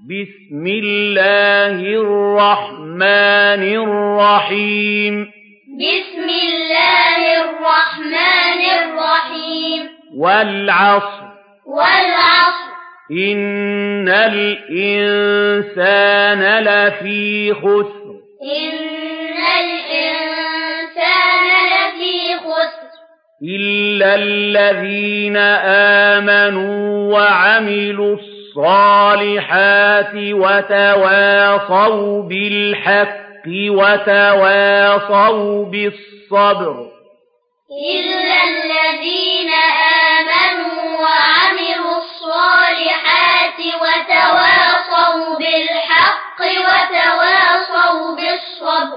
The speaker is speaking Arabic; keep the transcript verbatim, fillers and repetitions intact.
بسم الله الرحمن الرحيم بسم الله الرحمن الرحيم والعصر والعصر إن الإنسان لفي خسر إن الإنسان لفي خسر إلا الذين آمنوا وعملوا الصالحات وتواصوا بالحق وتواصوا بالصبر إلا الذين آمنوا وعملوا الصالحات وتواصوا بالحق وتواصوا بالصبر